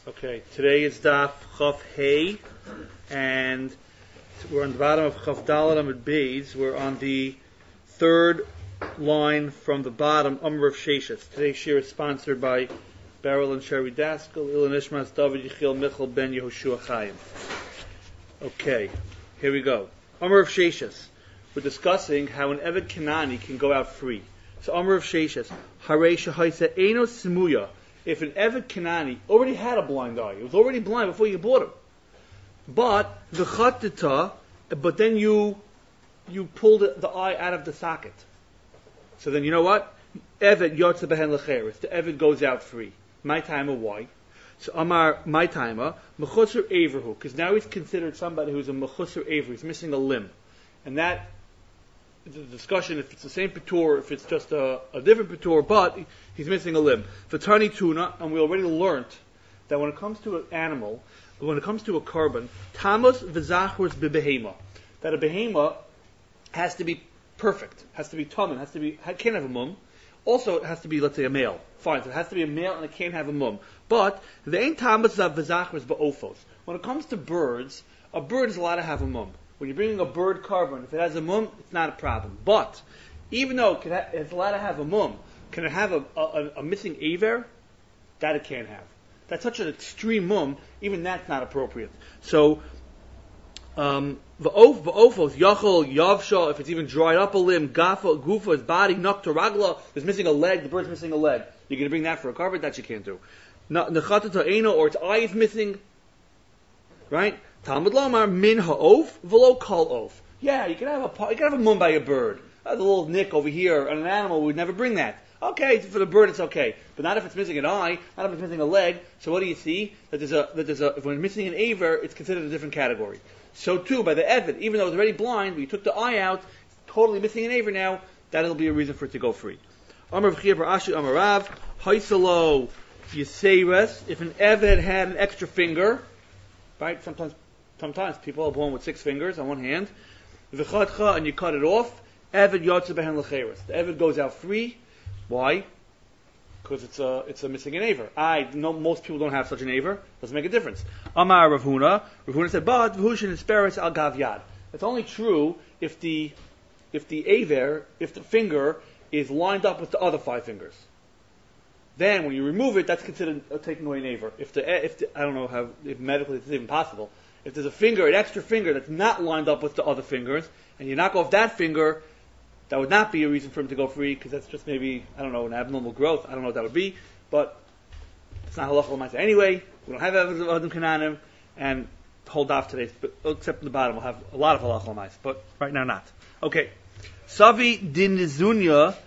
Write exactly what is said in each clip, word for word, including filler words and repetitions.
Okay, today is Daf Chaf Hey, and we're on the bottom of Chaf Dalet Amud Beis. We're on the third line from the bottom, Amr of Sheshes. Today's shir is sponsored by Beryl and Sherry Daskal, Ilan Ishmas, David Yechiel, Michal Ben Yehoshua Chaim. Okay, here we go. Amr of Sheshes. We're discussing how an Eved Kanani can go out free. So Amr of Sheshes, Harei Shahaisa Eino Simuya. If an Eved Kanani already had a blind eye, it was already blind before you bought him, but the chatita, but then you you pulled the, the eye out of the socket. So then you know what? Eved yotze behen lecheres. The Eved goes out free. My timer, why? So Amar my timer mechusar everhu, because now he's considered somebody who's a mechusar everhu. He's missing a limb, and that the discussion if it's the same patur, if it's just a, a different patur, but he's missing a limb. V'tani tuna, and we already learned that when it comes to an animal, when it comes to a carbon, tamus v'zachros b'behema, that a behema has to be perfect, has to be tamen, has to be, can't have a mum. Also, it has to be, let's say, a male. Fine, so it has to be a male and it can't have a mum. But the ain't tamus v'zachros b'ofos. When it comes to birds, a bird is allowed to have a mum. When you're bringing a bird carbon, if it has a mum, it's not a problem. But even though it can ha- it's allowed to have a mum, can it have a, a, a missing aver? That it can't have. That's such an extreme mum, even that's not appropriate. So, um, v'of, v'ofos, yachol, yavsha, if it's even dried up a limb, gafa, gufa, his body, nukta, ragla, is missing a leg, the bird's missing a leg. You're going to bring that for a carbon? That you can't do. Nechatata eno, or its eye is missing, right? Talmud Lomar min ha'of v'lo kol oaf. Yeah, you can have a you can have a mum by a bird. Uh, the little nick over here on an animal, we'd never bring that. Okay, for the bird it's okay, but not if it's missing an eye, not if it's missing a leg. So what do you see? That there's a that there's a if we're missing an aver, it's considered a different category. So too by the Eved, even though it's already blind, but you took the eye out, it's totally missing an aver now. That'll be a reason for it to go free. Amar v'chir b'ashi amarav haisalo yiseres. If an Eved had an extra finger, right? Sometimes. Sometimes people are born with six fingers on one hand. V'chadcha, and you cut it off. Eved yotze behen lecheres. The Eved goes out free. Why? Because it's a it's a missing an aver. I know most people don't have such an aver. Doesn't make a difference. Amar Rav Huna. Rav Huna said, but v'hushin isperes al gav yad. It's only true if the if the aver, if the finger is lined up with the other five fingers. Then when you remove it, that's considered uh, taking away an aver. If the if the, I don't know how if medically it's even possible. If there's a finger, an extra finger that's not lined up with the other fingers, and you knock off that finger, that would not be a reason for him to go free, because that's just maybe, I don't know, an abnormal growth. I don't know what that would be, but it's not halacha l'maaseh anyway. We don't have evidence of Adam Kananim, and hold off today, but except in the bottom, we'll have a lot of halacha l'maaseh, but right now not. Okay. Savi din Nizunya,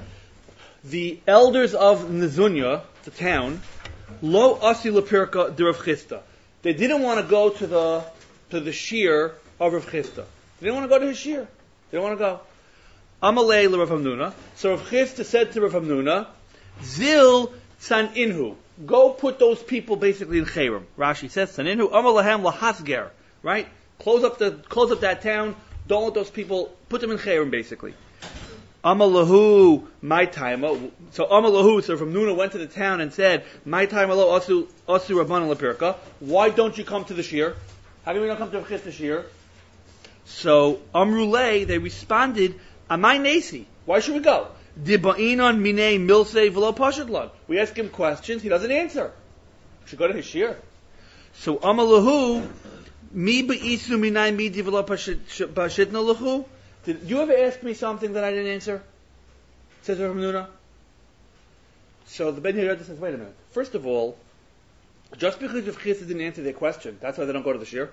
the elders of Nizunya, the town, lo asi lepirka de Rav Chisda. They didn't want to go to the to the shir of Rav Chisda. They didn't want to go to his shir. They didn't want to go. Amalei l'Rav Hamnuna. So Rav Chisda said to Rav Hamnuna, Zil san inhu. Go put those people basically in Chayrim. Rashi says san inhu amalahem lahasger. Right? Close up the close up that town. Don't let those people put them in Chayrim basically. Amalahu, my time. So Amalahu, so from Nuna went to the town and said, my time, asu asu rabbanan lepirka. Why don't you come to the shir? How come you don't come to the shir? So Amrulay, they responded, Amai nesi. Why should we go? Dibainon mine milse v'lo pashadlan. We ask him questions, he doesn't answer. We should go to his shir. So Amalahu, mi beisu minay midi v'lo pashidna lahu. Did you ever ask me something that I didn't answer? Says Rav Hamnuna. So the Ben Yehuda says, wait a minute. First of all, just because Rav Chisda didn't answer their question, that's why they don't go to the shir.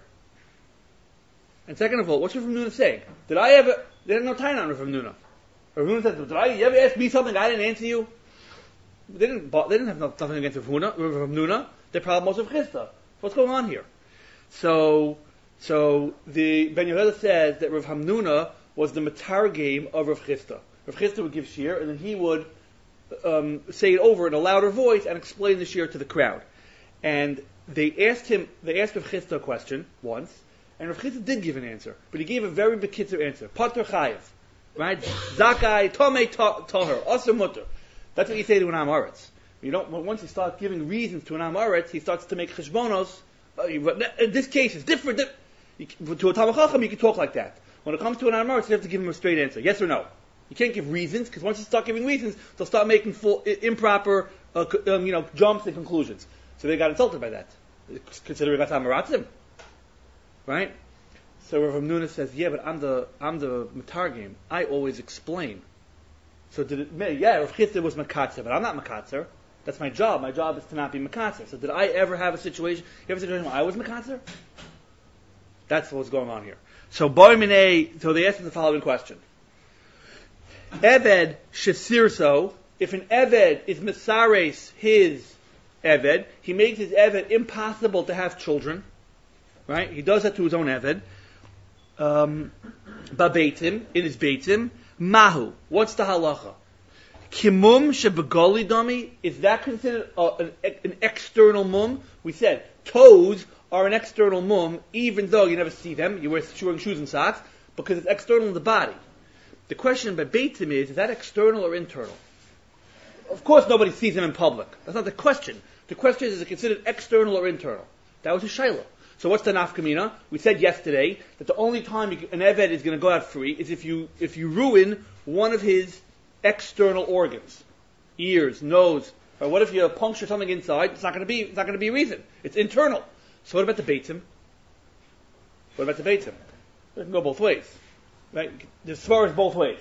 And second of all, what's Rav Hamnuna saying? Did I ever? They had no time on Rav Hamnuna. Rav Hamnuna said, did I you ever ask me something I didn't answer you? They didn't. They didn't have nothing against Rav Hamnuna. Their problem was Rav Chisda. What's going on here? So, so the Ben Yehuda says that Rav Hamnuna was the matar game of Rav Chisda. Rav Chisda would give shir, and then he would um, say it over in a louder voice and explain the shir to the crowd. And they asked him, they asked Rav Chisda a question once, and Rav Chisda did give an answer, but he gave a very bekitzer answer. Pater chayev, right? Zakai tomei toher, asur mutter. That's what you say to an Amoritz. You don't. Once you start giving reasons to an Amoritz, he starts to make cheshbonos. Uh, this case is different. You, to a Talmid Chacham, you can talk like that. When it comes to an Amoritz, you have to give him a straight answer, yes or no. You can't give reasons, because once you start giving reasons, they'll start making full, improper, uh, um, you know, jumps and conclusions. So they got insulted by that, considering that's Amaratzim, right? So Rav Hamnuna says, yeah, but I'm the I'm the Matargim. I always explain. So did it? Yeah, Rav Chisda was Makatzer, but I'm not Makatzer. That's my job. My job is to not be Makatzer. So did I ever have a situation? You have a situation where I was Makatzer? That's what's going on here. So Boy Minei. So they asked him the following question. Eved Shesirso, if an Eved is Mesares his Eved, he makes his Eved impossible to have children, right? He does that to his own Eved. Um, Babeitim, in his Beitim, Mahu, what's the halacha? Kimum Shebegoli Dami, is that considered uh, an, an external mum? We said, toes are an external mum, even though you never see them, you wear wearing shoes and socks, because it's external in the body. The question by Beitim is, is that external or internal? Of course nobody sees them in public. That's not the question. The question is, is it considered external or internal? That was a shayla. So what's the nafkamina? We said yesterday that the only time you, an Eved is going to go out free is if you if you ruin one of his external organs. Ears, nose. Or what if you puncture something inside? It's not going to be it's not going to be a reason. It's internal. So what about the Beitim? What about the Beitim? It can go both ways. Right? The Svar is both ways.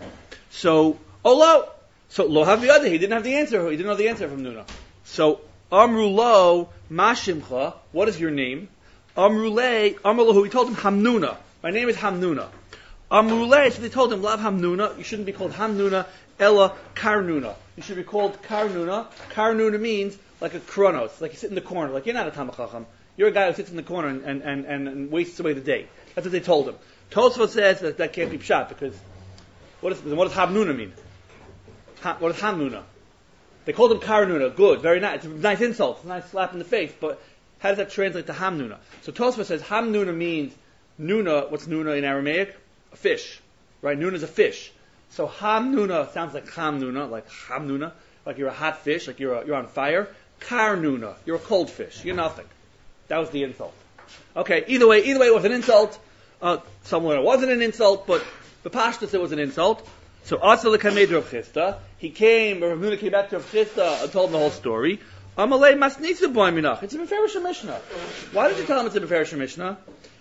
So, Olo. So, Lo have the other. He didn't have the answer. He didn't know the answer from Nuna. So, Amru Lo, Mashimcha. What is your name? Amru Le, Amru Lo, he told him Hamnuna. My name is Hamnuna. Amru Le, so they told him, Lav Hamnuna. You shouldn't be called Hamnuna, Ella Karnuna. You should be called Karnuna. Karnuna means like a Kronos, like you sit in the corner. Like you're not a Talmid Chacham. You're a guy who sits in the corner and, and, and, and, and wastes away the day. That's what they told him. Tosfot says that that can't be pshat because what, is, what does Hamnuna mean? Ha, what is Hamnuna? They called him Karnuna. Good, very nice. It's a nice insult. It's a nice slap in the face. But how does that translate to Hamnuna? So Tosfot says Hamnuna means Nuna. What's Nuna in Aramaic? A fish, right? Nuna is a fish. So Hamnuna sounds like Hamnuna, like Hamnuna, like you're a hot fish, like you're a, you're on fire. Karnuna, you're a cold fish. You're nothing. That was the insult. Okay. Either way, either way, it was an insult. Uh, somewhere it wasn't an insult, but the Pashtus it was an insult. So Asal Kamed Rav Chisda, he came, Rav Hamnuna came back to Rav Chisda and told him the whole story. Amalei Masnitza Boiminach. It's a Beferish Mishnah. Why did you tell him it's a Beferish Mishnah?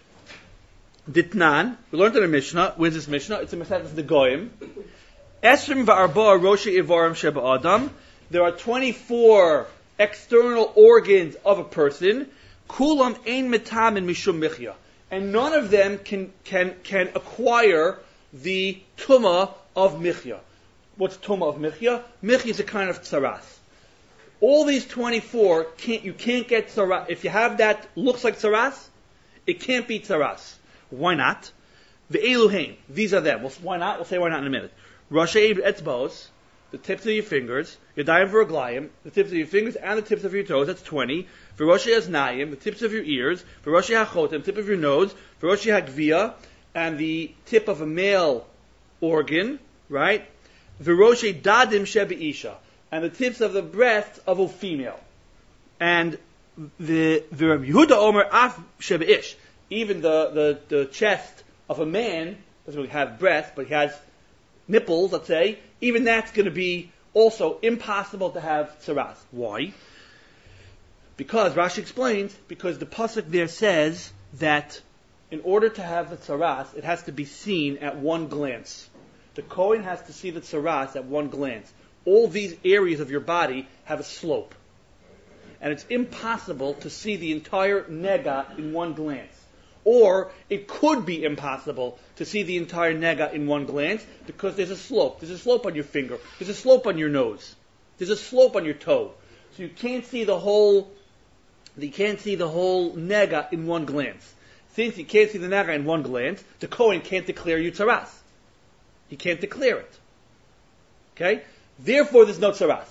Ditnan, we learned in the Mishnah. Where's this Mishnah? It's a Mesechus the Goyim. Esrim va'arba Roshi Ivarim Sheba Adam. There are twenty-four external organs of a person. Kulam ein metam and mishum michya. And none of them can, can, can acquire the tumah of michya. What's tumah of michya? Michya is a kind of tsaras. All these twenty-four, can't, you can't get tsaras. If you have that, looks like tsaras, it can't be tsaras. Why not? The Eluhaim, these are them. Well, why not? We'll say why not in a minute. Rashi Etzbos, the tips of your fingers, Yadayim V'Raglayim, the tips of your fingers and the tips of your toes, that's twenty. V'Roshi Aznayim, the tips of your ears, V'Roshi HaChotem, the tip of your nose, V'Roshi HaGviyah, and the tip of a male organ, right? V'Roshi Dadim Sheba Isha, and the tips of the breasts of a female. And the the Rabbi Yehuda Omer Af Sheba Ish, even the, the, the chest of a man doesn't really have breasts, but he has nipples, let's say, even that's going to be also impossible to have tsaras. Why? Because, Rashi explains, because the pasuk there says that in order to have the tsaras, it has to be seen at one glance. The Kohen has to see the tsaras at one glance. All these areas of your body have a slope. And it's impossible to see the entire nega in one glance. Or it could be impossible to see the entire nega in one glance because there's a slope. There's a slope on your finger. There's a slope on your nose. There's a slope on your toe. So you can't see the whole, you can't see the whole nega in one glance. Since you can't see the nega in one glance, the Kohen can't declare you tsaras. He can't declare it. Okay? Therefore, there's no tsaras.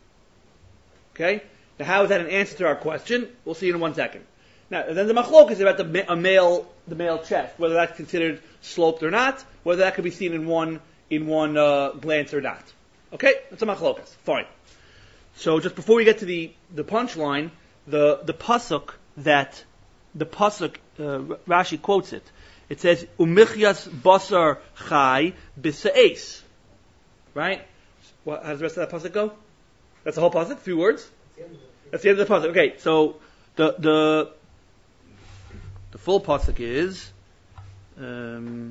Okay? Now, how is that an answer to our question? We'll see in one second. Now, then the machlok is about the a male, the male chest, whether that's considered sloped or not, whether that could be seen in one in one uh, glance or not. Okay, that's a machlokas. Fine. So just before we get to the, the punchline, the, the pasuk that, the pasuk, uh, Rashi quotes it. It says, Umichias basar chai b'se'es. Right? What, how does the rest of that pasuk go? That's the whole pasuk? Three words? That's the end of the pasuk. Okay, so the, the, the full pasuk is, um,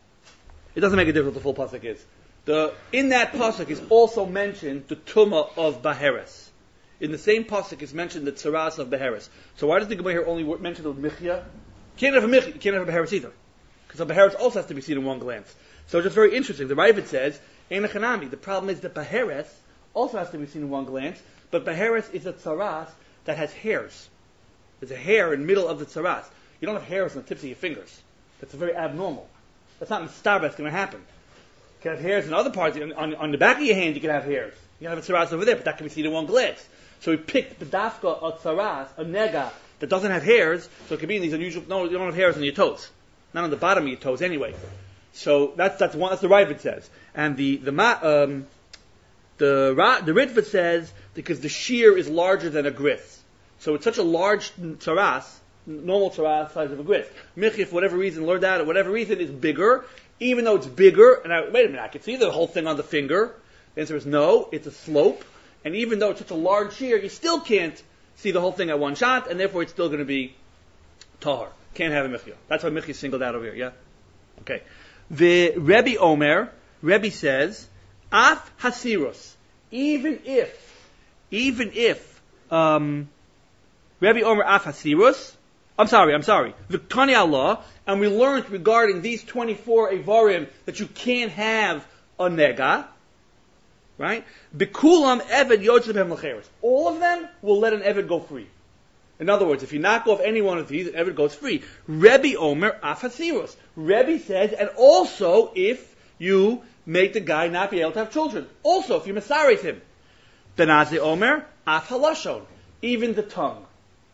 it doesn't make a difference what the full pasuk is. The, in that pasuk is also mentioned the tumah of Baheres. In the same pasuk is mentioned the tzaras of Baheres. So why does the Gemara here only mention the Michya? Can't have a Michya, you can't have a Baheres either. Because a Baheres also has to be seen in one glance. So it's just very interesting. The Ravid says, Ein Echanami. The problem is that Baheres also has to be seen in one glance, but Baheres is a tzaras that has hairs. There's a hair in the middle of the tzaras. You don't have hairs on the tips of your fingers. That's very abnormal. That's not mistar, that's going to happen. You can have hairs in other parts. On, on, on the back of your hand, you can have hairs. You can have a tzaras over there, but that can be seen in one glance. So we picked the dafka, a tzaras, a nega, that doesn't have hairs, so it can be in these unusual, no, you don't have hairs on your toes. Not on the bottom of your toes anyway. So that's, that's one, that's the Ravid says. And the, the, um, the, the Ritva says, because the shear is larger than a grith. So it's such a large tzaras, normal tzaras size of a grith. Michi, for whatever reason, learned that, or whatever reason, is bigger. Even though it's bigger, and I, wait a minute, I can see the whole thing on the finger. The answer is no, it's a slope. And even though it's such a large shear, you still can't see the whole thing at one shot, and therefore it's still going to be tahar. Can't have a michya. That's why michya is singled out over here, yeah? Okay. The Rebbe Omer, Rebbe says, af hasirus, even if, even if, um, Rebbe Omer af hasirus, I'm sorry, I'm sorry. V'ktani Allah, and we learned regarding these twenty-four Evarim that you can't have a nega, right? Bikulam Eved Yotzei Behem L'cheres. All of them will let an Eved go free. In other words, if you knock off any one of these, an Eved goes free. Rebbe Omer af hasirus. Rebbe says, and also if you make the guy not be able to have children. Also, if you masaris him. Benazi Omer af halashon. Even the tongue.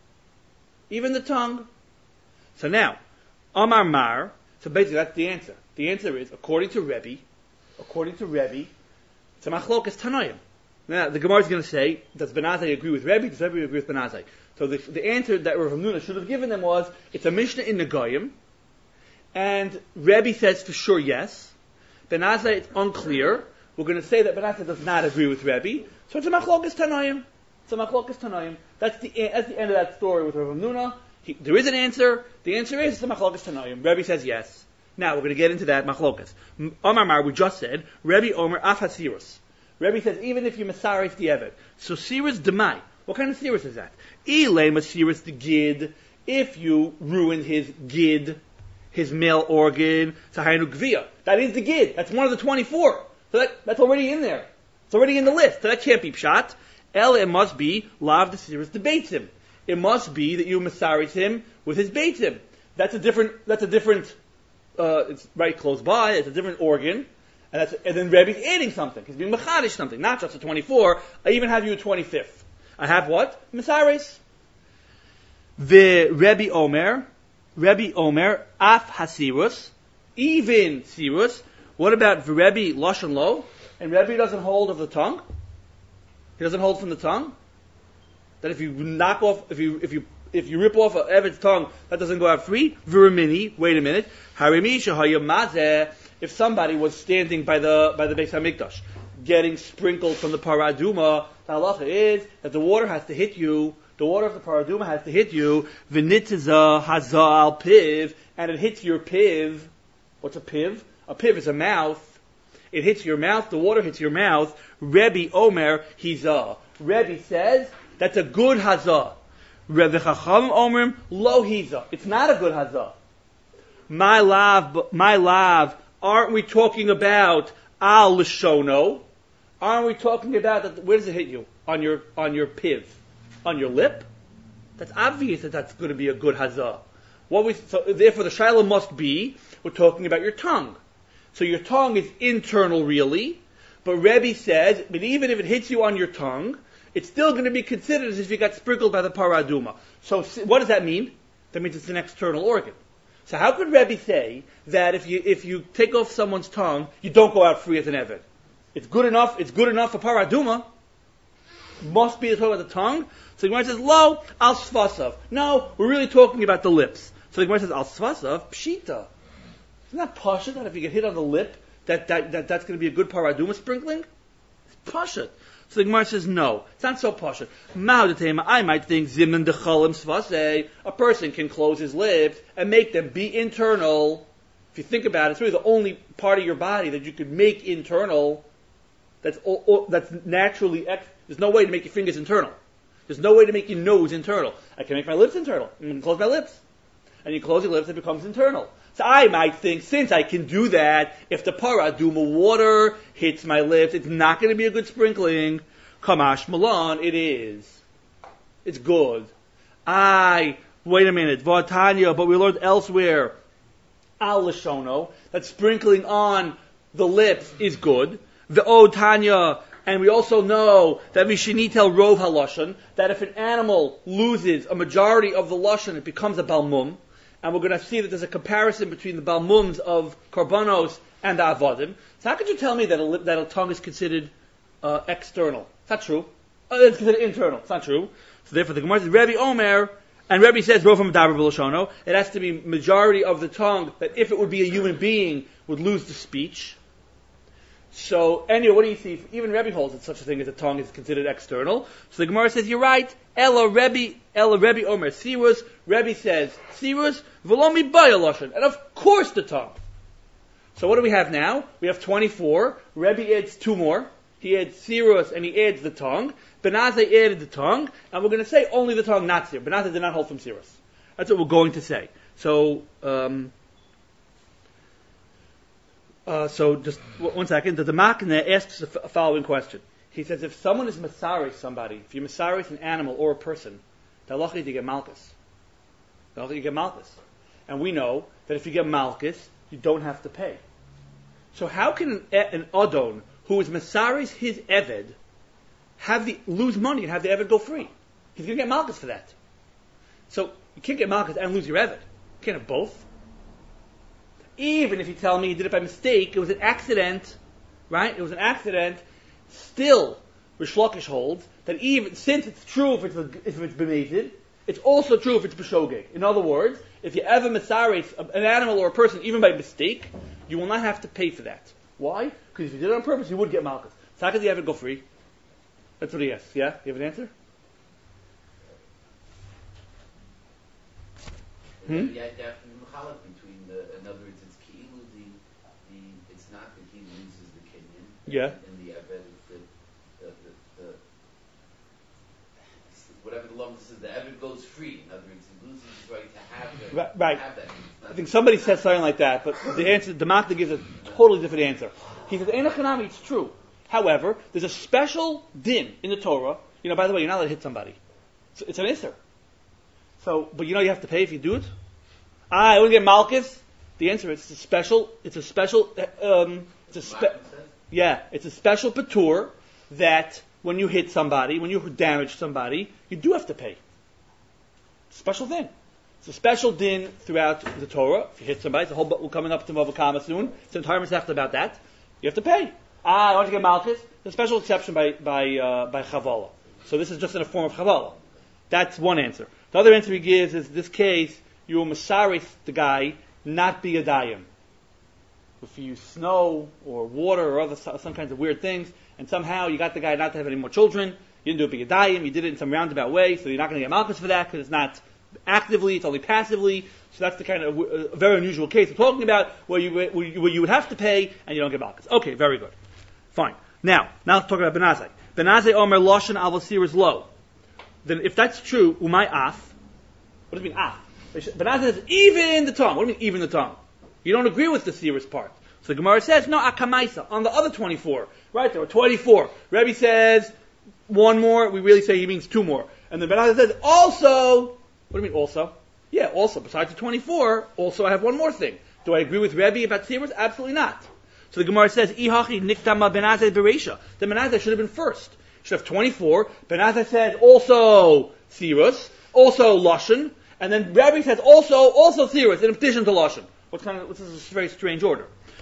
Even the tongue. So now, Amar Mar, so basically that's the answer. The answer is, according to Rebbe, according to Rebbe, it's a machlokas tanoim. Now, the Gemara is going to say, does Benazai agree with Rebbe? Does Rebbe agree with Benazai? So the, the answer that Rav Hamnuna should have given them was, it's a Mishnah in Negoyim, and Rebbe says for sure yes. Benazai, it's unclear. We're going to say that Benazai does not agree with Rebbe, so it's a machlokas tanoim. It's a machlokas tanoim. That's the, that's the end of that story with Rav Hamnuna. He, there is an answer. The answer is it's a machlokas tanoim. Rebbe says yes. Now we're going to get into that machlokas. Omar Mar, we just said, Rebbe Omer af hasirus. Rebbe says even if you masaris the eved. So sirus demai. What kind of sirus is that? Ile masirus the gid. If you ruined his gid, his male organ, sahaynu gvia. That is the gid. That's one of the twenty-four. So that, that's already in there. It's already in the list. So that can't be pshat. El, it must be lav the sirus the beitzim. It must be that you masaris him with his beitzim. That's a different. That's a different. Uh, it's right close by. It's a different organ, and that's and then Rebbe's adding something. He's being machadish something, not just a twenty-four. I even have you a twenty-fifth. I have what? Masaris. The Rebbe Omer, Rebbe Omer af hasirus, even sirus. What about the Rebbe lashon lo? And Rebbe doesn't hold of the tongue. He doesn't hold from the tongue. That if you knock off, if you if you if you rip off an Eved's tongue, that doesn't go out free. Virimini, wait a minute. Harimi shahaya mazeh. If somebody was standing by the by the Beis Hamikdash, getting sprinkled from the paraduma, the halacha is that the water has to hit you. The water of the paraduma has to hit you. V'nitza haza al piv, and it hits your piv. What's a piv? A piv is a mouth. It hits your mouth. The water hits your mouth. Rebbe Omer hiza. Rebbe says that's a good hazah. Rebbe Chacham Omer lo hiza. It's not a good hazah. My lav, my lav. Aren't we talking about al lishono? Aren't we talking about that? Where does it hit you? On your on your piv, on your lip. That's obvious that that's going to be a good hazah. What we so therefore the shiloh must be. We're talking about your tongue. So your tongue is internal, really. But Rebbe says, but even if it hits you on your tongue, it's still going to be considered as if you got sprinkled by the paraduma. So what does that mean? That means it's an external organ. So how could Rebbe say that if you if you take off someone's tongue, you don't go out free as an eved? It's good enough. It's good enough for paraduma. must be talking about the tongue. So the Gemara says, lo, al svasav. No, we're really talking about the lips. So the Gemara says, al svasav, pshita. Isn't that pasha that if you get hit on the lip, that, that, that that's going to be a good paraduma sprinkling? It's pasha. So the Gemara says, no, it's not so pasha. Ma'udatema, I might think, zimin dechalim svasei, a person can close his lips and make them be internal. If you think about it, it's really the only part of your body that you could make internal. That's all, all, that's naturally, ex- there's no way to make your fingers internal. There's no way to make your nose internal. I can make my lips internal. I'm going to close my lips. And you close your lips, it becomes internal. So I might think, since I can do that, if the paraduma water hits my lips, it's not going to be a good sprinkling. Kamash Malan, it is. It's good. I, wait a minute, Vatanya, but we learned elsewhere, Al Lashono, that sprinkling on the lips is good. The O Tanya, and we also know that Mishinitel Rov HaLashon, that if an animal loses a majority of the Lashon, it becomes a Balmum. And we're going to see that there's a comparison between the Balmums of Karbanos and the Avodim. So how could you tell me that a, lip, that a tongue is considered uh, external? It's not true. Uh, it's considered internal. It's not true. So therefore the Gemara says, Rebbe Omer, and Rebbe says, Rov HaMadaber B'Lashono, it has to be majority of the tongue, that if it would be a human being, would lose the speech. So, anyway, what do you see? Even Rebbe holds that such a thing as a tongue is considered external. So the Gemara says, you're right. Ella Rebbe, Ella Rebbe Omer Sirus. Rebbe says, Sirus, Velomi Bayaloshan. And of course the tongue. So what do we have now? We have twenty-four. Rebbe adds two more. He adds Sirus and he adds the tongue. Benazai added the tongue. And we're going to say only the tongue, not Sirus. Benazai did not hold from Sirus. That's what we're going to say. So, um... Uh, so just one second. The Makna asks the f- following question. He says, if someone is Masaris somebody, if you're Masaris an animal or a person, the halacha is you get Malchus. The halacha you get Malchus. And we know that if you get Malchus, you don't have to pay. So how can an, an Adon, who is Masaris his Eved, have the, lose money and have the Eved go free? He's going to get Malchus for that. So you can't get Malchus and lose your Eved. You can't have both. Even if you tell me you did it by mistake, it was an accident, right? It was an accident. Still, Rish Lakish holds that even since it's true if it's a, if it's b'mezid, it's also true if it's b'shogeg. In other words, if you ever misares an animal or a person, even by mistake, you will not have to pay for that. Why? Because if you did it on purpose, you would get malchus. So how could the ever go free? That's what he asks. Yeah, you have an answer? Hmm? Yeah, yeah, between the, in other words, it's ki'ilu, the, the, it's not that he loses the kinyan. Yeah. In the Eved, the, the, the, the, whatever the law says, the Eved goes free. In other words, he loses his right to have, the, right, right. have that. I think somebody said something like that, but the answer, the Makna gives a totally different answer. He says, Ein Hanami, it's true. However, there's a special din in the Torah. You know, by the way, you're not allowed to hit somebody. It's, it's an Isser. So, but you know you have to pay if you do it? Ah, I want to get Malchus. The answer is it's a special, it's a special, um, it's a spe- yeah, it's a special patur that when you hit somebody, when you damage somebody, you do have to pay. Special thing. It's a special din throughout the Torah. If you hit somebody, it's a whole, we're coming up to Mavakama soon. It's an entire Masechta about that. You have to pay. Ah, I want to get Malchus. There's a special exception by, by, uh, by Chavala. So this is just in a form of Chavala. That's one answer. The other answer he gives is, this case, you will masaris the guy, not be a dayim. If you use snow or water or other some kinds of weird things, and somehow you got the guy not to have any more children, you didn't do it be a dayim, you did it in some roundabout way, so you're not going to get malchus for that because it's not actively, it's only passively. So that's the kind of uh, very unusual case we're talking about, where you where you, where you would have to pay and you don't get malchus. Okay, very good, fine. Now, now let's talk about benazai. Benazai omer loshen avosir is low. Then, if that's true, umay af. What does it mean af? Benazai says even the tongue. What do you mean even the tongue? You don't agree with the sirus part. So the Gemara says no akamaisa on the other twenty-four. Right, there were twenty-four. Rebbe says one more. We really say he means two more. And then Benazai says also. What do you mean also? Yeah, also besides the twenty-four, also I have one more thing. Do I agree with Rebbe about sirus? Absolutely not. So the Gemara says ihachi niktama Benazai bereisha. The Benazai should have been first. Should have twenty-four. Benazai says also sirus, also lashon. And then Rabbi says also, also Sirus, in addition to Lashon. What kind of, this is a very strange order.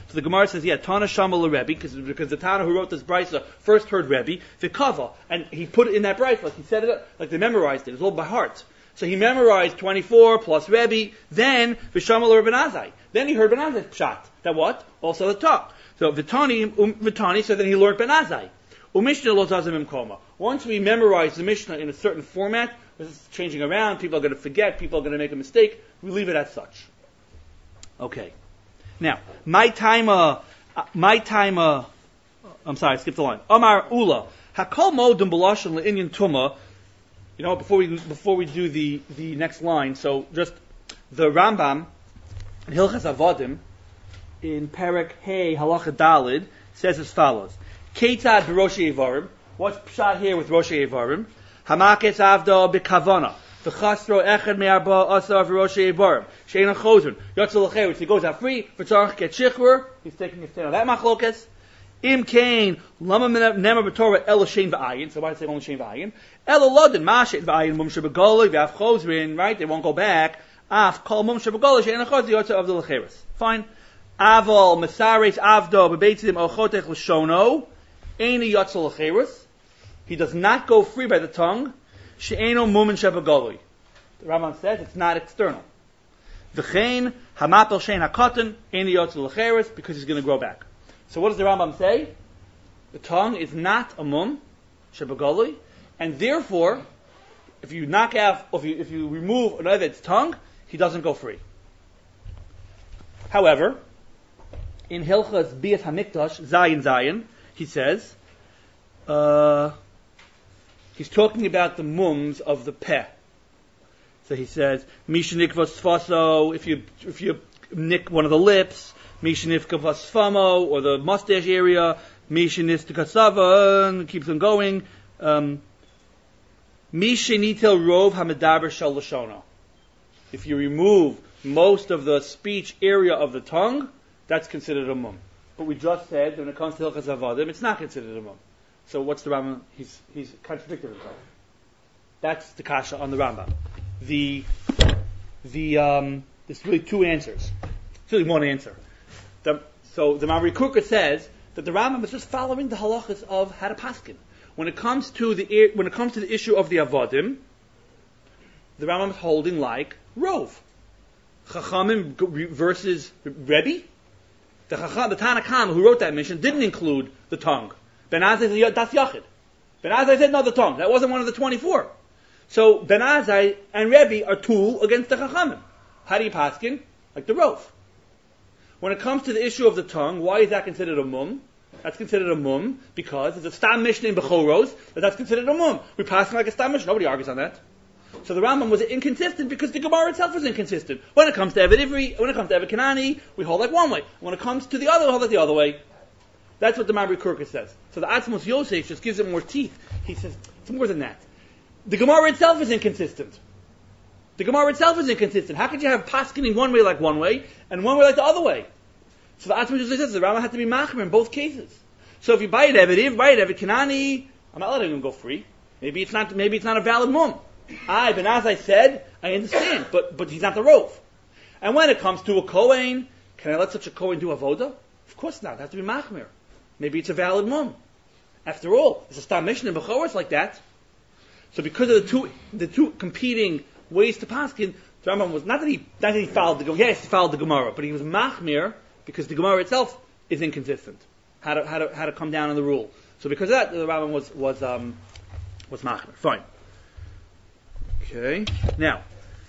So the Gemara says, yeah, Tana Shamal Rebbe, because because the Tana who wrote this brisa first heard Rebbe, Vikava, and he put it in that brisa, like he said it, like they memorized it. It's all by heart. So he memorized twenty-four plus Rebbe, then Vishamal Rebbe Nazai. Then he heard Ben Azai pshat. That what? Also the talk. So Vitani, um, Vitani, so then he learned Ben Azai. Umishnah lo zazim imkoma. Once we memorize the Mishnah in a certain format, this is changing around, people are going to forget, people are going to make a mistake, we leave it as such. Okay. Now, my time, uh, my time, uh, I'm sorry, I skipped the line. Amar Ula, Hakol Modim Balashon Le'inyan Tuma. You know, before we before we do the, the next line, so just the Rambam in Hilchas Avodim in Perek Hey Halacha Dalid says as follows: Ketzad b'Roshei Eivarim. What's pshat here with Roshei Eivarim? Hamaketz Avda b'Kavana. V'chastro echad me'arba asar v'Roshei Eivarim. She'ena chozun. Yotzel l'cheretz. He goes out free. V'tzarach get shichur. He's taking his stand on that machlokes. Im kain lama nema b'Torah ela shein v'ayin. So why say only shein v'ayin? Ela lodin ma shein v'ayin mum shebegoloi v'af chozrin. Right? They won't go back. Af kol mum shebegoloi she'ena chozri yotzel avda l'cheretz. Fine. Aval mesares avdo b'beitzim ochotech l'shono. Eini yotzel l'cheretz. He does not go free by the tongue. She'eno mumin shebegoloi. The Rambam says it's not external. V'chein hamapel shein hakotin eini yotzel l'cheretz, because he's going to grow back. So what does the Rambam say? The tongue is not a mum shebegoloi, and therefore, if you knock out, if you if you remove an Oved's tongue, he doesn't go free. However, in Hilchas Bias Hamikdash Zayin Zayin, he says, uh, he's talking about the mums of the peh. So he says, Mishanikvas Faso, if you if you nick one of the lips, Mishanifkavas Famo, or the mustache area, Mishanistikasava, and keeps on going. Um, Mishanitel Rov Hamidaber Shel Lashono. If you remove most of the speech area of the tongue, that's considered a mum. But we just said that when it comes to Hilchas Avodim, it's not considered a mum. So what's the Rambam? He's he's contradicted himself. That's the kasha on the Rambam. The the um, there's really two answers. It's really one answer. The, so the Mamri Kurka says that the Rambam is just following the halachas of how to paskin. When it comes to the when it comes to the issue of the avodim, the Rambam is holding like Rov. Chachamim versus Rebbe. The Chacham, the Tanna Kama who wrote that mission didn't include the tongue. Ben Azai said that's Yachid. Ben Azai said no, the tongue. That wasn't one of the twenty-four. So Ben Azai and Rebbe are two against the Chachamim. How do you paskin? Like the Rov. When it comes to the issue of the tongue, why is that considered a mum? That's considered a mum because there's a stam mishnah in Bechoros that that's considered a mum. We pass like a stam mishnah. Nobody argues on that. So the Rambam was inconsistent because the Gemara itself was inconsistent. When it comes to Eved Ivri, when it comes to Eved Kanani, we hold like one way. When it comes to the other, we hold like the other way. That's what the Mamri Kurka says. So the Atzmos Yosef just gives it more teeth. He says it's more than that. The Gemara itself is inconsistent. The Gemara itself is inconsistent. How could you have paskening one way like one way and one way like the other way? So the Atzmos Yosef says the Rambam had to be machmer in both cases. So if you buy it Eved Iv, buy it Eved Kanani, I'm not letting him go free. Maybe it's not. Maybe it's not a valid mum. I, Ben Azai said, I understand, but but he's not the Rov. And when it comes to a Kohen, can I let such a Kohen do avoda? Of course not. It has to be machmer. Maybe it's a valid mum. After all, there's a stam mishnah in Bechoros like that. So because of the two the two competing ways to paskin, the Rambam was not that he not that he followed the Gemara. Yes, he followed the Gemara, but he was machmer because the Gemara itself is inconsistent. How to how to how to come down on the rule. So because of that, the Rambam was was um was machmer. Fine. Okay. Now,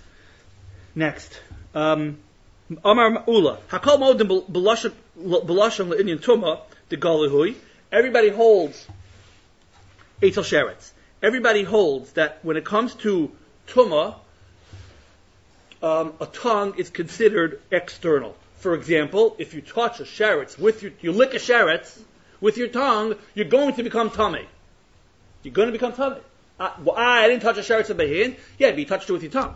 next. Um, Amar Ula. Hakol modim b'lashon le'inyan tuma the galihui. Everybody holds Eitzel Sheretz. Everybody holds that when it comes to tuma, um, a tongue is considered external. For example, if you touch a sheretz with your, you lick a sheretz with your tongue, you're going to become tamei. You're going to become tamei. Uh, well, I didn't touch a sheretz with my hand. Yeah, but you touched it with your tongue.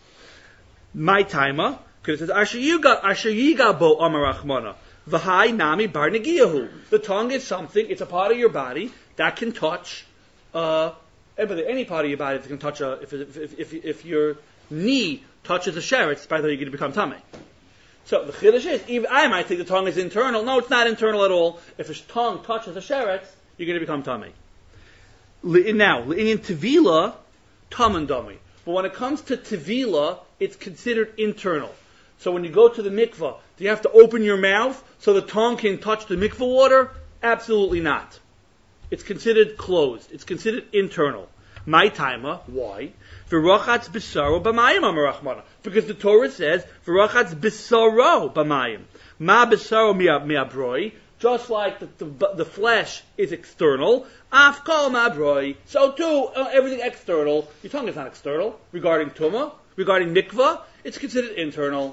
My timer, because it says Asher Yiga Asher Yiga Bo Amar Rachmana V'Hai Nami Bar Negiyahu. The tongue is something; it's a part of your body that can touch. Uh, any part of your body that can touch a. If if if, if, if your knee touches a sheretz, by the way, you're going to become tamei. So the chiddush is, even I might think the tongue is internal. No, it's not internal at all. If a tongue touches a sheretz, you're going to become tummy. Now, in tevila, tam and dummy. But when it comes to tevila, it's considered internal. So when you go to the mikvah, do you have to open your mouth so the tongue can touch the mikvah water? Absolutely not. It's considered closed. It's considered internal. My timer, why? V'rachatz b'saro b'mayim amarachmana. Because the Torah says, v'rachatz b'saro b'mayim. Ma b'saro mi'abroi. Just like the, the, the flesh is external, af kol ma'abroi. So too, uh, everything external. Your tongue is not external. Regarding tumah, regarding mikvah, it's considered internal.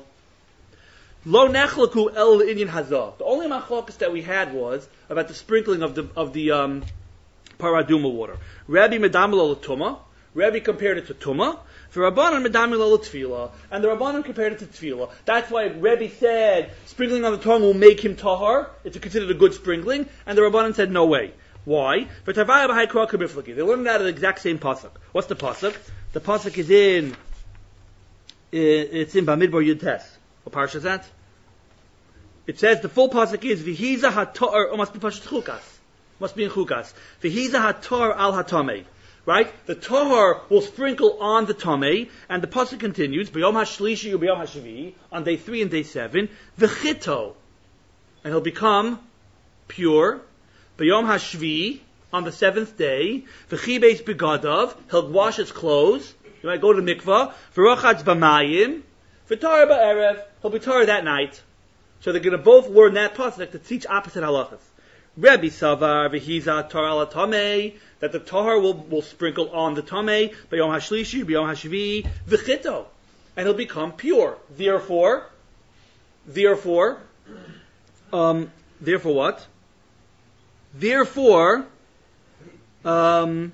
Lo nechlaku el inyan hazah. The only machlokas that we had was about the sprinkling of the of the um, paraduma water. Rabbi medamel l'tumah. Rabbi compared it to tumah. For Rabbanan medamel l'tefillah, and the Rabbanan compared it to tefillah. That's why Rabbi said sprinkling on the tongue will make him tahar. It's considered a good sprinkling, and the Rabbanan said no way. Why? For Tavaya b'hai kra kabiflaki. They learned it out of the exact same pasuk. What's the pasuk? The pasuk is in. It's in Bamidbar Yud Tes. What parsha is that? It says the full pasuk is v'hiza hatar. It must be pasuk chukas. Must be in chukas. V'hiza hatar al hatamei. Right? The tahar will sprinkle on the tamei, and the pasuk continues, b'yom hashlishi u b'yom hashvi, on day three and day seven, v'chito, and he'll become pure, b'yom hashvi, on the seventh day, v'chibeis begadav, he'll wash his clothes, he might go to the mikvah, v'rochatz b'mayim, v'tar ba'erev, he'll be tar that night. So they're going to both learn that pasuk to teach opposite halachas. Rabbi Savar v'hiza tar ala tamei, that the tahar will, will sprinkle on the tamei, b'yom hashlishi, b'yom hashvi, v'chito, and he'll become pure. Therefore, therefore, um, therefore what? Therefore, um,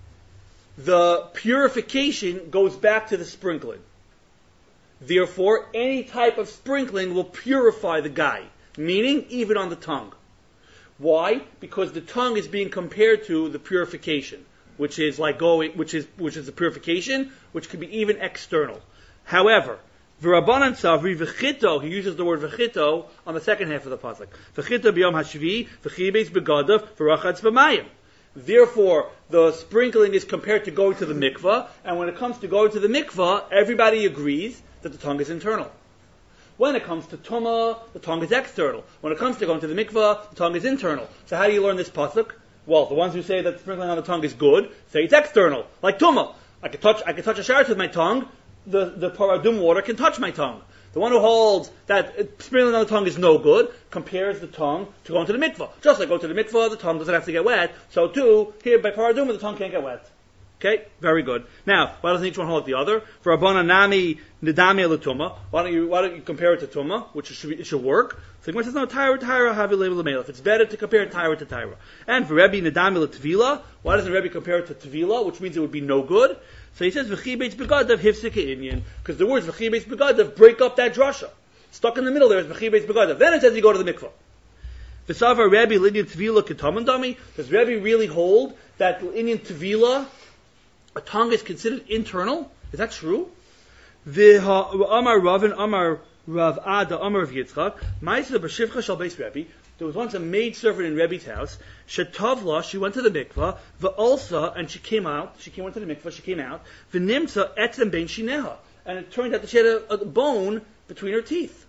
the purification goes back to the sprinkling. Therefore, any type of sprinkling will purify the guy, meaning even on the tongue. Why? Because the tongue is being compared to the purification, which is like going, which is which is the purification, which could be even external. However, v'Rabbanan savri v'chito, he uses the word v'chito on the second half of the pasuk. V'chito b'yom hashvi, v'chibeis begadav, v'rachatz b'mayim. Therefore, the sprinkling is compared to going to the mikvah, and when it comes to going to the mikvah, everybody agrees that the tongue is internal. When it comes to tumah, the tongue is external. When it comes to going to the mikvah, the tongue is internal. So how do you learn this pasuk? Well, the ones who say that sprinkling on the tongue is good say it's external, like tumah. I can touch, I can touch a sheretz with my tongue. The the paradum water can touch my tongue. The one who holds that sprinkling on the tongue is no good compares the tongue to going to the mikvah. Just like go to the mikvah, the tongue doesn't have to get wet. So too, here by paradum, the tongue can't get wet. Okay, very good. Now, why doesn't each one hold the other? For Rabbanan nami nidami l'tumah. Why don't you why don't you compare it to tumah, which should be, it should work? So the says no, tyra tyra havi label l'meilef. It's better to compare tyra to tyra. And for Rebbe nidami l'tevila, why doesn't Rebbe compare it to tevila, which means it would be no good? So he says v'chibeitz begadav hifsika inyan, because the words v'chibeitz begadav break up that drasha. Stuck in the middle there is v'chibeitz begadav. Then it says you go to the mikvah. V'sava Rebbe linyan tevila ketamandami. Does Rebbe really hold that inyan tevila, a tongue is considered internal? Is that true? Amar Rav and Amar Rav Ada Amar Rav Yitzchak. Ma'aseh b'shivcha shel beis Rebbe. There was once a maid servant in Rebbe's house. Shetavla, she went to the mikvah. V'alsa, and she came out. She came into the mikvah. She came out. V'nimtza etzem bein shineha, and it turned out that she had a, a bone between her teeth.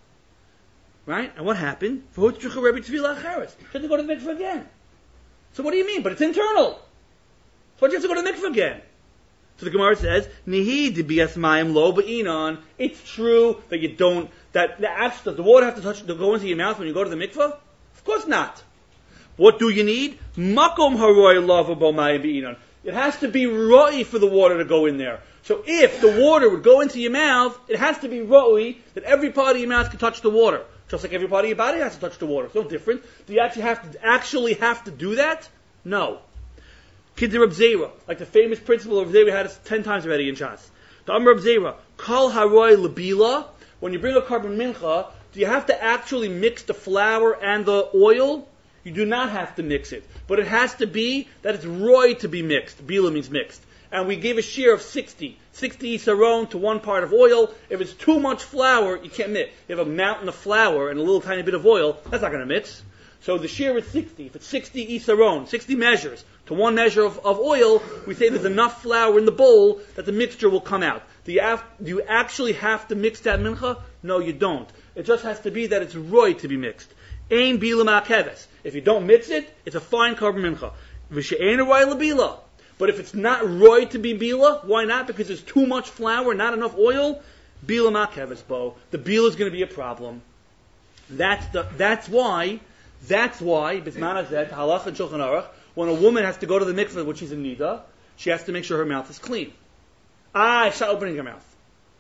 Right? And what happened? V'hotzrucha Rebbe tefila acharis. She had to go to the mikvah again. So what do you mean? But it's internal. So why do you have to go to the mikvah again? So the Gemara says, Nihi dibias mayim lo ba'inon. It's true that you don't, that the, that the water has to touch, to go into your mouth when you go to the mikvah? Of course not. What do you need? Makom haroy lava bo mayim ba'inon. It has to be roi for the water to go in there. So if the water would go into your mouth, it has to be roi that every part of your mouth can touch the water. Just like every part of your body has to touch the water. It's no different. Do you actually have to, actually have to do that? No. Kidder Reb Zera, like the famous principle of Reb Zera, we had it ten times already in Shas. The Amr Reb Zera, Kol Haroy Labila, when you bring a carbon mincha, do you have to actually mix the flour and the oil? You do not have to mix it. But it has to be that it's roy to be mixed. Bila means mixed. and we give a share of sixty. sixty isaron to one part of oil. If it's too much flour, you can't mix. You have a mountain of flour and a little tiny bit of oil, that's not going to mix. So the share is sixty. If it's sixty isaron, sixty measures to one measure of, of oil, we say there's enough flour in the bowl that the mixture will come out. Do you, have, do you actually have to mix that mincha? No, you don't. It just has to be that it's roy to be mixed. Ein bila ma'akeves. If you don't mix it, it's a fine carbon mincha. V'she'ein roy labila. But if it's not roy to be bila, why not? Because there's too much flour, not enough oil. Bila ma'akeves bo. The bila is going to be a problem. That's the. That's why. That's why bisman hazeh halacha and shulchan aruch. When a woman has to go to the mikveh, which is in nida, she has to make sure her mouth is clean. Ah, she's not opening her mouth.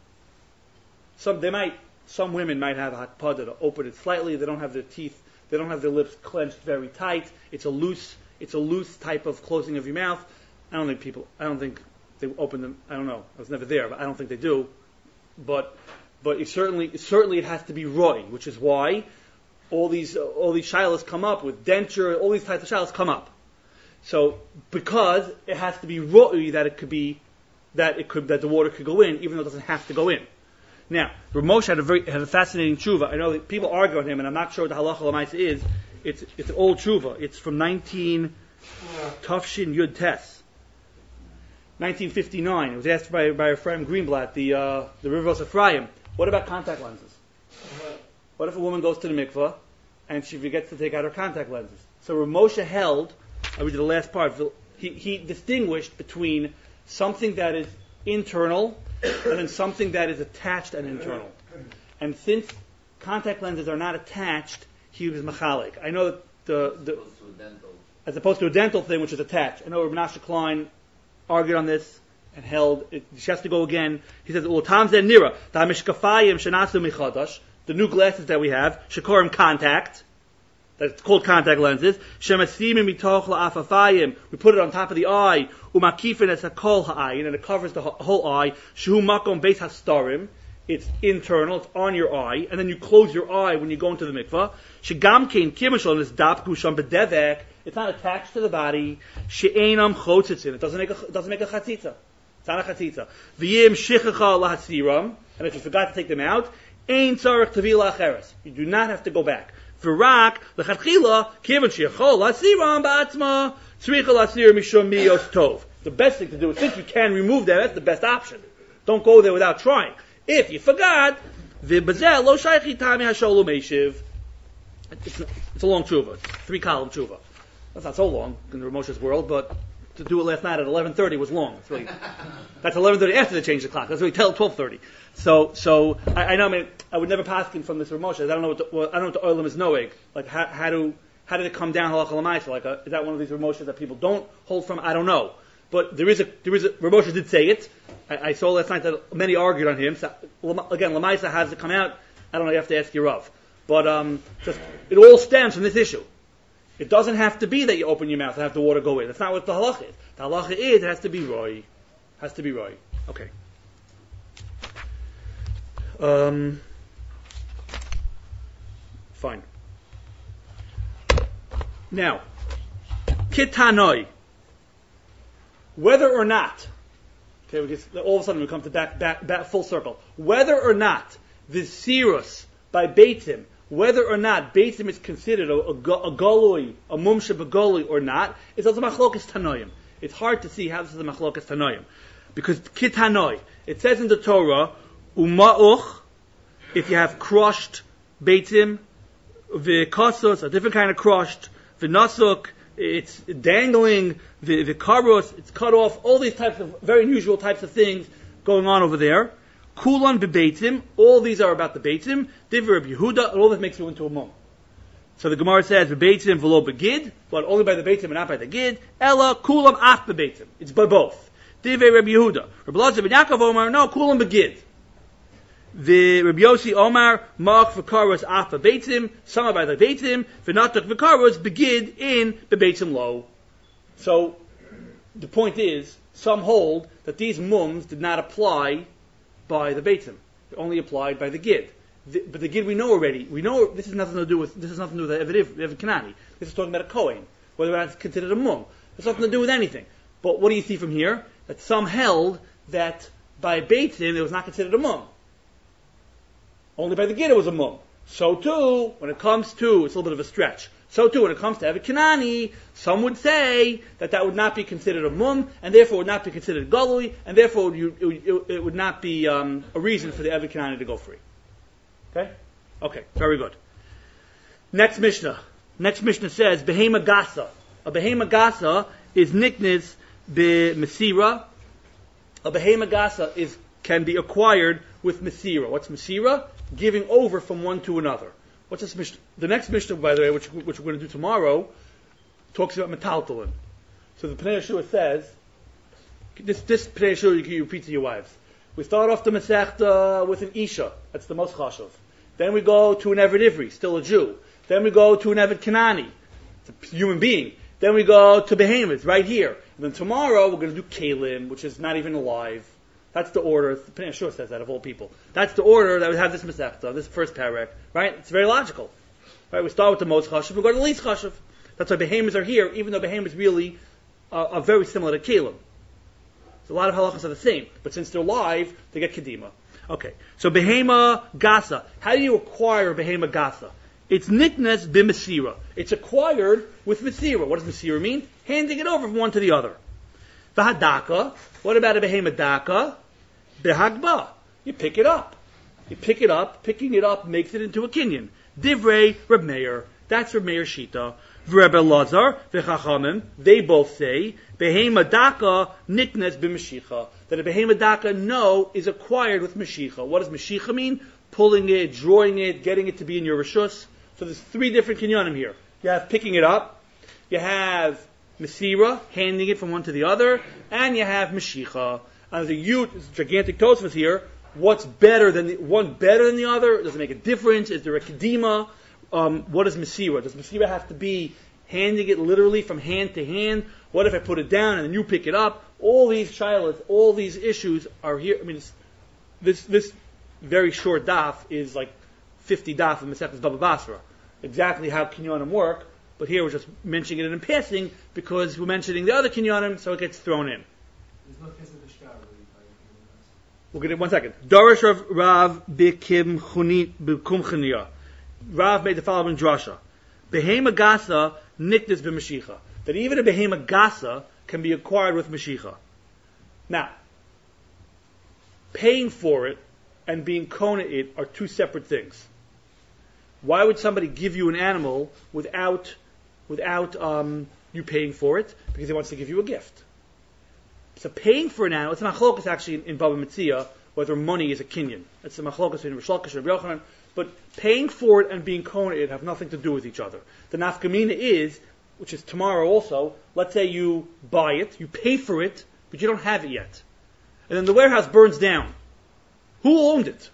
Some they might. Some women might have a hakpada to open it slightly. They don't have their teeth. They don't have their lips clenched very tight. It's a loose. It's a loose type of closing of your mouth. I don't think people. I don't think they open them. I don't know. I was never there, but I don't think they do. But, but it certainly, certainly, it has to be roy, which is why all these uh, all these shilas come up with denture. All these types of shilas come up. So because it has to be roy that it could be that it could that the water could go in, even though it doesn't have to go in. Now, Rav Moshe had a very had a fascinating tshuva. I know that people argue on him, and I'm not sure what the halacha l'maisa is. It's it's an old tshuva. It's from nineteen Tafshin Yud Tes, nineteen fifty-nine. It was asked by by Ephraim Greenblatt, the uh, the Rivos Ephraim. What about contact lenses? What if a woman goes to the mikveh and she forgets to take out her contact lenses? So Rav Moshe held. I read the last part. He he distinguished between something that is internal and then something that is attached and internal. And since contact lenses are not attached, he was machalik. I know that the, the as opposed to a dental thing which is attached. I know Rabbi Menashe Klein argued on this and held it. She has to go again. He says, "Ulotam zen nira the mishkafayim shenasu michadash." The new glasses that we have, shekorim contact. That's called contact lenses. Shemasimim mitoch la'afafayim. We put it on top of the eye. Umakifin es hakol ha'ayin, and it covers the whole eye. Shehu makom beis hastarim. It's internal. It's on your eye, and then you close your eye when you go into the mikvah. Shegamkein kimishol is dapku sham bedevek. It's not attached to the body. She'enam chotzitzin. It doesn't make a it doesn't make a chatzitza. It's not a chatzitza. V'yim shichacha lahasiram. And if you forgot to take them out, ein tzarich tavila acheres. You do not have to go back. V'rak lechatchila kiven sheichol lasiram ba'atzma tzricha lasir mishum miyos tov. The best thing to do is, since you can remove them, that's the best option. Don't go there without trying. If you forgot, v'bazeh lo shaychi tami hasholum meishiv. It's it's a long tshuva. It's three column tshuva. That's not so long in the Rav Moshe's world, but to do it last night at eleven thirty was long. It's really, that's eleven thirty after they changed the clock. That's really till twelve thirty. So, so I, I know. I mean, I would never paskin from this Rav Moshe. I don't know what the, well, I don't know what the oilam is knowing. Like how, how do how did it come down halacha l'maisa? Like a, is that one of these Rav Moshes that people don't hold from? I don't know. But there is a there is a Rav Moshe did say it. I, I saw last night that many argued on him. So, again, l'maisa has to come out. I don't know. You have to ask your Rav. But um, just it all stems from this issue. It doesn't have to be that you open your mouth and have the water go in. That's not what the halacha is. The halacha is it has to be roy. Has to be roy. Okay. Um, fine. Now, kitanoi. Whether or not, okay, we just, all of a sudden we come to back, back, back full circle. Whether or not the sirus by beitim, whether or not beitim is considered a, a, a golui, a mumsha begolui or not, it's also machlokas tanoim. It's hard to see how this is a machlokas tanoim. Because kitanoi, it says in the Torah, uma'uch, if you have crushed beitim, v'kasos, a different kind of crushed, v'nasuk, it's dangling, v'karos, it's cut off, all these types of very unusual types of things going on over there. Kulan bebeitim, all these are about the beitim. Divrei Rabbi Yehuda, all this makes you into a mum. So the Gemara says bebeitim v'lo begid, but only by the beitim and not by the gid. Ella kulam af bebeitim, it's by both. Divrei Rabbi Yehuda. Rabbi Lazar ben Yaakov Omar, no, kulam begid. The Rabbi Yossi Omar, Mach v'karos af bebeitim, some are by the beitim, v'natak v'karos begid in bebeitim lo. So the point is, some hold that these mums did not apply by the beitim. They only applied by the gid. The, but the gid we know already. We know this has nothing to do with this has nothing to do with the Eved Kanani. This is talking about a kohen, whether or not it's considered a mum. It has nothing to do with anything. But what do you see from here? that some held that by Beit Din it was not considered a mum. Only by the Gid it was a mum. So too, when it comes to, it's a little bit of a stretch, so too when it comes to Evet Kanani, some would say that that would not be considered a mum, and therefore would not be considered galui, and therefore it would, it, it would not be um, a reason for the Evet Kanani to go free. Okay? Okay, very good. Next Mishnah. Next Mishnah says, Behema Gasa. A Behema Gasa is niknis be Mesira. A Behema Gasa is, can be acquired with Mesira. What's Mesira? Giving over from one to another. What's this Mishnah? The next Mishnah, by the way, which, which we're going to do tomorrow, talks about Metaltalin. So the Pnei Yeshua says, this, this Pnei Yeshua you can repeat to your wives. We start off the Masechta with an Isha. That's the most chashuv. Then we go to an Eved Ivri, still a Jew. Then we go to an Eved Kanani, it's a human being. Then we go to Behemoth, right here. And then tomorrow we're going to do Kalim, which is not even alive. That's the order. The Pnei Yeshua says that of all people. That's the order that we have this Masechta, this first parak, right? It's very logical. Right? We start with the most chashuv, we go to the least chashuv. That's why Behemoths are here, even though Behemoths really uh, are very similar to Kalim. So a lot of halachas are the same, but since they're live, they get kedima. Okay, so Behema Gasa. How do you acquire Behema Gasa? It's niknes b'mesira. It's acquired with mesira. What does mesira mean? Handing it over from one to the other. V'hadaka. What about a Behema Daka? Behagba. You pick it up. You pick it up. Picking it up makes it into a kinyan. Divrei Reb Meir. That's Reb Meir Shita. Reb Elazar v'chachamim. They both say Behema Daka niknes b'meshicha. That a Behema Daka no is acquired with meshicha. What does meshicha mean? Pulling it, drawing it, getting it to be in your reshus. So there's three different kinyanim here. You have picking it up. You have mesira, handing it from one to the other, and you have meshicha. And the yut, it's gigantic tosfos here. What's better than the one better than the other? Does it make a difference? Is there a kedima? Um, what is mesira? Does mesira have to be handing it literally from hand to hand? What if I put it down and then you pick it up? All these shilas, all these issues are here. I mean, it's, this this very short daf is like fifty daf in Masechtas Baba Basra. Exactly how kinyanim work, but here we're just mentioning it in passing because we're mentioning the other kinyanim, so it gets thrown in. There's no case of the shtar really. We'll get it one second. Darish Rav Rav Bikim Chuniya. Rav made the following drasha: Behema Gasa niknes b'mashicha. That even a Behema Gasa can be acquired with mashicha. Now, paying for it and being kona it are two separate things. Why would somebody give you an animal without without um, you paying for it? Because he wants to give you a gift. So paying for an animal, it's a machlokas actually in, in Baba Metzia, whether money is a kinyan. It's a machlokas in Rish Lakish and Rabbi Yochanan. But paying for it and being kona it have nothing to do with each other. The nafkamina is, which is tomorrow also, let's say you buy it, you pay for it, but you don't have it yet. And then the warehouse burns down. Who owned it?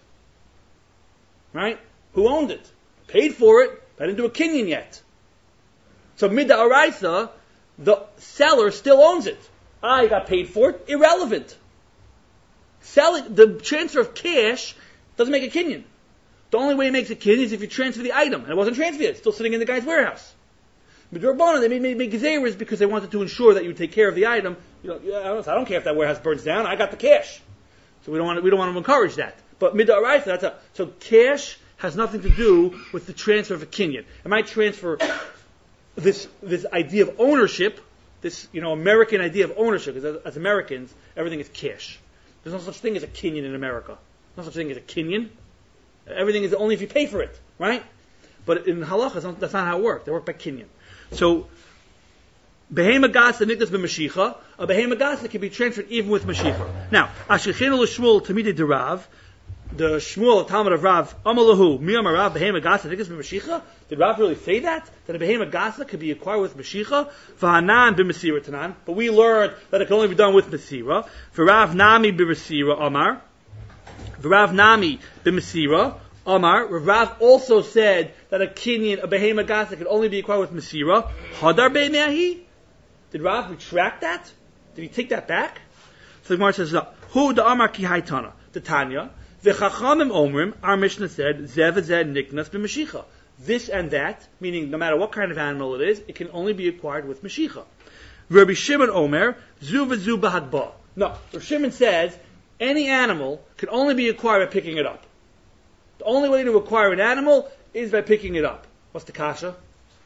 Right? Who owned it? Paid for it, but I didn't do a kinyan yet. So midda araisa, the seller still owns it. I got paid for it, irrelevant. Selling, the transfer of cash doesn't make a kinyan. The only way it makes a kinyan is if you transfer the item, and it wasn't transferred yet, it's still sitting in the guy's warehouse. Midrabana, they made, made, made gezeres because they wanted to ensure that you would take care of the item. You know, I don't, I don't care if that warehouse burns down, I got the cash. So we don't want to, we don't want to encourage that. But midda araisa, that's a, so cash has nothing to do with the transfer of a kinyan. It might transfer this this idea of ownership, this you know American idea of ownership, because as, as Americans, everything is cash. There's no such thing as a kinyan in America. There's no such thing as a kinyan. Everything is only if you pay for it, right? But in halacha, that's not how it works. They work by kinyan. So, behema gasa nikdas b'mashicha. A behema gasa can be transferred even with mashicha. Now, ashkechenu l'shmuel tamidei derav. The Shmuel, Talmud of Rav, Amalahu, Miyam Rav, Behema Gasa, Nikdas b'Mashicha. Did Rav really say that? That a Behema Gasa could be acquired with Mashicha? V'hanan b'Masira Tanan. But we learned that it can only be done with Masira. V'Rav Nami b'Masira Amar. V'Rav Nami b'Masira Amar. Rav also said that a kinyan, a Behema Gasa, could only be acquired with Masira. Hadar be'mehi? Did Rav retract that? Did he take that back? So the Gemara says, Hu da Amar ki haitana. The Tanya. The Chachamim Omrim, our Mishnah said, Zev Zed Niknas b'Mashicha. This and that, meaning no matter what kind of animal it is, it can only be acquired with Mashicha. Rabbi Shimon Omer, Zu v'Zu b'Hadba. No, Rav Shimon says any animal can only be acquired by picking it up. The only way to acquire an animal is by picking it up. What's the kasha?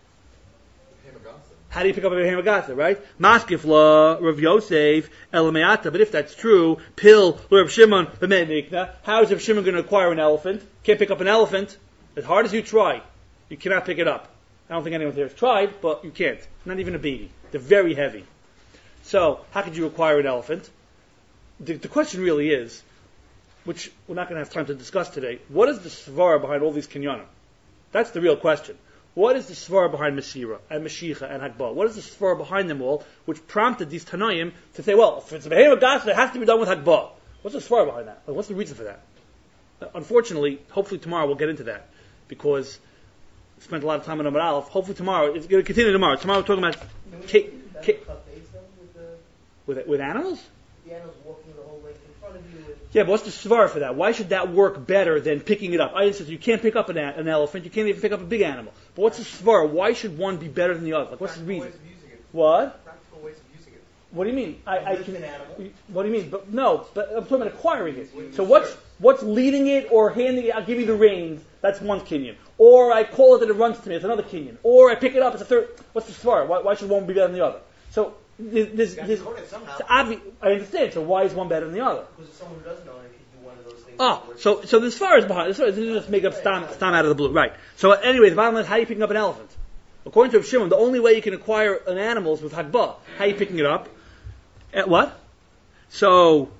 How do you pick up a behemoth, right? Maskifla, Rav Yosef, Elameata. But if that's true, Pil, Rav Shimon, B'mednikna, how is Rav Shimon going to acquire an elephant? Can't pick up an elephant. As hard as you try, you cannot pick it up. I don't think anyone here has tried, but you can't. Not even a baby. They're very heavy. So, how could you acquire an elephant? The, the question really is, which we're not going to have time to discuss today, what is the svara behind all these kinyanim? That's the real question. What is the svara behind Masira and Mashicha and Hagbah? What is the svara behind them all, which prompted these Tanoim to say, well, if it's a behemoth gas, it has to be done with Hagbah. What's the svara behind that? Like, what's the reason for that? Unfortunately, hopefully tomorrow we'll get into that, because we spent a lot of time on Amar Aleph. Hopefully tomorrow, it's going to continue tomorrow. Tomorrow we're talking about ca- ca- with, with animals? The animals walking the whole length in front of you. Yeah, but what's the svara for that? Why should that work better than picking it up? I insist you can't pick up an, a- an elephant, you can't even pick up a big animal. But what's the svara? Why should one be better than the other? Like, what's the reason? Ways of using it. What? Practical ways of using it. What do you mean? I, I Lift can. an animal. What do you mean? But no, but I'm talking about acquiring it. So what's what's leading it or handing it? I'll give you the reins. That's one kinyan. Or I call it and it runs to me. It's another kinyan. Or I pick it up. It's a third. What's the svara? Why, why should one be better than the other? So this, this, this it's obvious. I understand. So why is one better than the other? Because someone who doesn't know it could do one of those things. Oh, so so the svara is behind. This is just make up stam, stam out of the blue, right? So anyway, the bottom line is how are you picking up an elephant? According to Rav Shimon, the only way you can acquire an animal is with hagbah. How are you picking it up? At what? So,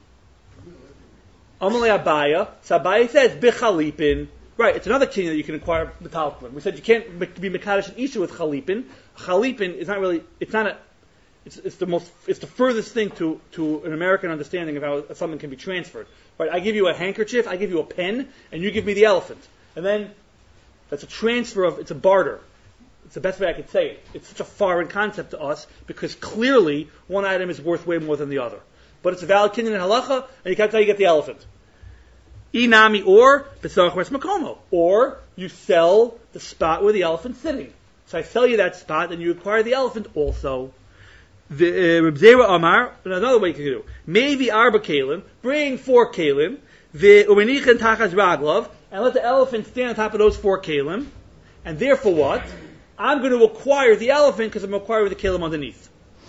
Amalei Abaya. So Abaya says bichalipin. Right, it's another kinyan that you can acquire metalpin. We said you can't be mekadosh an isha with chalipin. Chalipin is not really. It's not a. It's, it's the most. It's the furthest thing to, to an American understanding of how something can be transferred. Right, I give you a handkerchief, I give you a pen, and you give me the elephant, and then that's a transfer of. It's a barter. It's the best way I could say it. It's such a foreign concept to us because clearly one item is worth way more than the other. But it's a valid kinyan in halacha, and you can't tell you get the elephant. Inami or b'tzarach makomo, or you sell the spot where the elephant's sitting. So I sell you that spot, and you acquire the elephant also. The Reb Zera Amar, another way you can do. Maybe arba kalim, bring four kalim, the umenichan tachas raglav, and let the elephant stand on top of those four kalim, and therefore what? I'm going to acquire the elephant because I'm acquiring the kalim underneath.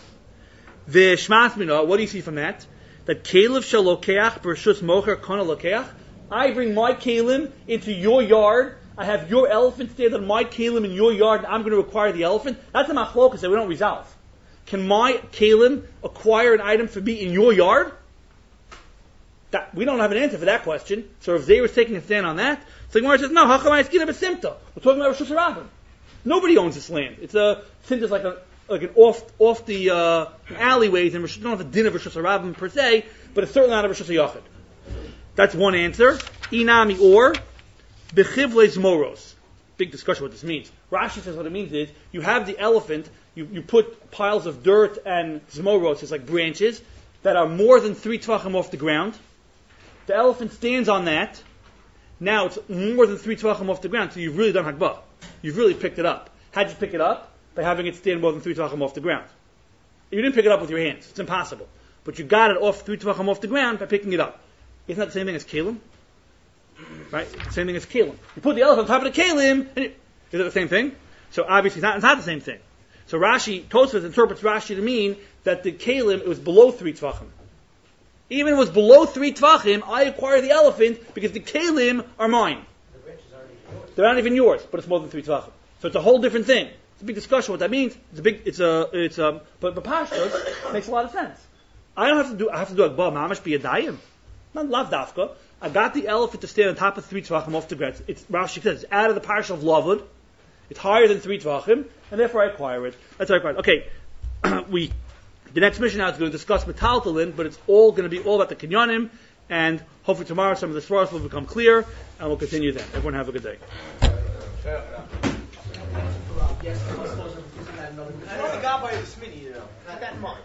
The shmas mina, what do you see from that? That kalev shalokeach b'rshus mocher kana lokeach. I bring my kalim into your yard. I have your elephant stand on my kalim in your yard, and I'm going to acquire the elephant. That's a machlokas that we don't resolve. Can my kalim acquire an item for me in your yard? That, we don't have an answer for that question. So if Zay was taking a stand on that, so the Gemara says, no, hachamai skina b'simta. We're talking about Rosh Hashanah. Nobody owns this land. It's a since it's like a like an off off the uh, alleyways, and we don't have a din of Rosh Hashanah per se, but it's certainly not a Rosh Hashanah. That's one answer. Inami or bechivles moros. Big discussion what this means. Rashi says what it means is you have the elephant, you, you put piles of dirt and zmoros, it's like branches that are more than three tvachim off the ground. The elephant stands on that. Now it's more than three tvachim off the ground, so you've really done hagbah. You've really picked it up. How'd you pick it up? By having it stand more than three tvachim off the ground. You didn't pick it up with your hands. It's impossible. But you got it off three tvachim off the ground by picking it up. Isn't that the same thing as kalim? Right? Same thing as kalim. You put the elephant on top of the kalim, and it, is it the same thing? So obviously it's not, it's not the same thing. So Rashi, Tosfos interprets Rashi to mean that the kalim, it was below three tvachim. Even if it was below three tvachim, I acquire the elephant because the kalim are mine. They're not even yours, but it's more than three tvachim. So it's a whole different thing. It's a big discussion what that means. It's a big, it's a, it's a, but but Pashtos makes a lot of sense. I don't have to do, I have to do akba mamash biyadayim. Not lav dafka. I got the elephant to stand on top of three tvachim off the ground. It's Rashi says it's out of the parsha of Lavud. It's higher than three tvachim, and therefore I acquire it. That's how I acquire it. Okay, we. The next mission now is going to discuss metaltalin, but it's all going to be all about the kinyanim, and hopefully tomorrow some of the svaros will become clear, and we'll continue then. Everyone have a good day. Yes, I know the guy by the Smitty, you know. Not that much.